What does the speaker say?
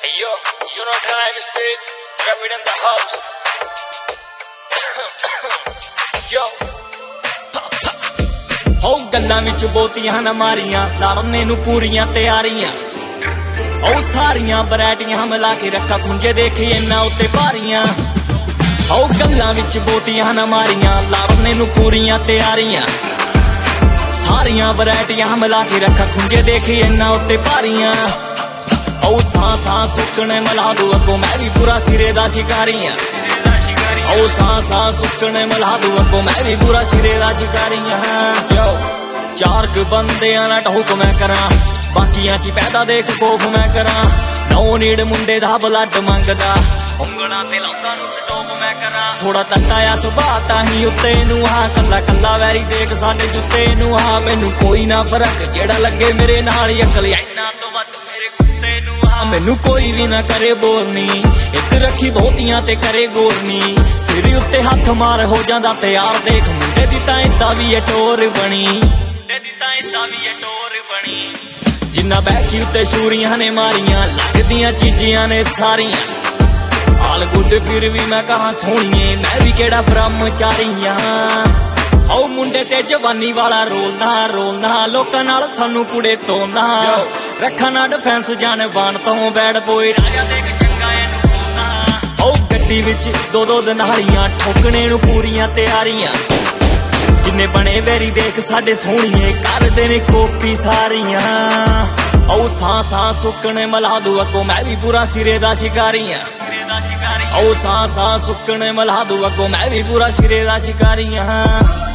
Hey yo, you know time is big, grab it in the house. Yo ਹੋ ਗੱਲਾਂ ਵਿੱਚ ਬੋਤੀਆਂ ਨਾ ਮਾਰੀਆਂ ਲੜਨੇ ਨੂੰ ਪੂਰੀਆਂ ਤਿਆਰੀਆਂ ਉਹ ਸਾਰੀਆਂ ਵੈਰਾਈਟੀਆਂ ਮਿਲਾ ਕੇ ਰੱਖਾ ਖੁੰਝੇ ਦੇਖੀ ਇੰਨਾ ਉੱਤੇ ਭਾਰੀਆਂ ਹੋ ਗੱਲਾਂ ਵਿੱਚ ਬੋਤੀਆਂ ਨਾ ਮਾਰੀਆਂ ਲੜਨੇ ਨੂੰ ਪੂਰੀਆਂ ਤਿਆਰੀਆਂ ਸਾਰੀਆਂ ਵੈਰਾਈਟੀਆਂ ਮਿਲਾ ਕੇ ਰੱਖਾ ਖੁੰਝੇ ਦੇਖੀ ਇੰਨਾ ਉੱਤੇ ਭਾਰੀਆਂ ਉਹ ਸਾਂ ਸੁੱਕਣੇ ਮਿਲਾ ਦੂ ਅੱਗੋਂ ਮੈਂ ਵੀ ਪੂਰਾ ਸਿਰੇ ਦਾ ਸ਼ਿਕਾਰੀ ਆਂ ਉਹ ਸਾਂ ਸੁੱਕਣੇ ਮਿਲਾ ਦੂ ਅੱਗੋਂ ਮੈਂ ਵੀ ਪੂਰਾ ਸਿਰੇ ਦਾ ਸ਼ਿਕਾਰੀ ਆਂ ਚਾਰ ਕੁ ਬੰਦਿਆਂ ਨਾਲ ਢੋਕ ਮੈਂ ਕਰਾਂ ਬਾਕੀਆਂ 'ਚ ਪੈਦਾ ਦੇਖ ਖੋਫ ਮੈਂ ਕਰਾਂ ਨੋ ਨੀਡ ਮੁੰਡੇ ਦਾ ਬਲੱਡ ਮੰਗਦਾ ਉਂਗਲਾਂ ਤੇ ਲੋਕਾਂ ਨੂੰ ਸਟੋਪ ਮੈਂ ਕਰਾਂ ਥੋੜਾ ਤੱਤਾ ਆ ਸੁਭਾਅ ਤਾਂ ਹੀ ਉੱਤੇ ਨੂੰ ਹਾਂ ਕੱਲਾ ਵੈਰੀ ਦੇਖ ਸਾਡੇ ਜੁੱਤੇ ਨੂੰ ਹਾਂ ਮੈਨੂੰ ਕੋਈ ਨਾ ਫਰਕ ਜਿਹੜਾ ਲੱਗੇ ਮੇਰੇ ਨਾਲ ਅਕਲ ਇੰਨਾ ਤੋਂ ਵੱਧ ਮੇਰੇ ਕੁੱਤੇ ਨੂੰ ਹਾਂ ਮੈਨੂੰ ਕੋਈ ਵੀ ਨਾ ਕਰੇ ਬੋਰਨੀ ਇੱਕ ਰੱਖੀ ਬਹੁਤੀਆਂ ਤੇ ਕਰੇ ਗੋਰਨੀ ਸਿਰ ਉੱਤੇ ਹੱਥ ਮਾਰ ਹੋ ਜਾਂਦਾ ਤਿਆਰ ਦੇਖ ਮੁੰਡੇ ਦੀ ਤਾਂ ਏਦਾਂ ਵੀ ਟੋਰ ਬਣੀ ਜਿੰਨਾ ਬੈਠੀ ਉੱਤੇ ਸ਼ੂਰੀਆਂ ਨੇ ਮਾਰੀਆਂ ਲੱਗਦੀਆਂ ਚੀਜ਼ੀਆਂ ਨੇ ਸਾਰੀਆਂ ਹਾਲ ਗੁੱਡ ਫਿਰ ਵੀ ਮੈਂ ਕਹਾਂ ਸੋਹਣੀਏ ਮੈਂ ਵੀ ਕਿਹੜਾ ਬ੍ਰਹਮਚਾਰੀਆਂ ਆਓ ਮੁੰਡੇ ਤੇ ਜਵਾਨੀ ਵਾਲਾ ਰੋਲਣਾ ਲੋਕਾਂ ਨਾਲ ਸਾਨੂੰ ਕੁੜੇ ਤੋਲਣਾ ਰੱਖਾਂ ਨਾ ਡਿਫੈਂਸ ਜਾਨ ਬਾਣ ਤੋਂ ਬੈਡ ਬੋਏ ਰਾਜਾ ਦੇਖ ਚੰਗਾ ਇਹਨੂੰ ਬੋਲਣਾ ਆਓ ਗੱਡੀ ਵਿੱਚ ਦੋ ਦਨਾਲੀਆਂ ਠੋਕਣੇ ਨੂੰ ਪੂਰੀਆਂ ਤਿਆਰੀਆਂ ਜਿੰਨੇ ਬਣੇ ਵੈਰੀ ਦੇਖ ਸਾਡੇ ਸੋਹਣੀਏ ਕਰਦੇ ਨੇ ਕੋਪੀ ਸਾਰੀਆਂ ਉਹ ਸਾਂ ਸੁੱਕਣੇ ਮਿਲਾ ਦੂ ਅੱਗੋਂ ਮੈਂ ਵੀ ਪੂਰਾ ਸਿਰੇ ਦਾ ਸ਼ਿਕਾਰੀ ਆਂ ਉਹ ਸਾਂ ਸੁੱਕਣੇ ਮਿਲਾ ਦੂ ਅੱਗੋਂ ਮੈਂ ਵੀ ਪੂਰਾ ਸਿਰੇ ਦਾ ਸ਼ਿਕਾਰੀ ਆਂ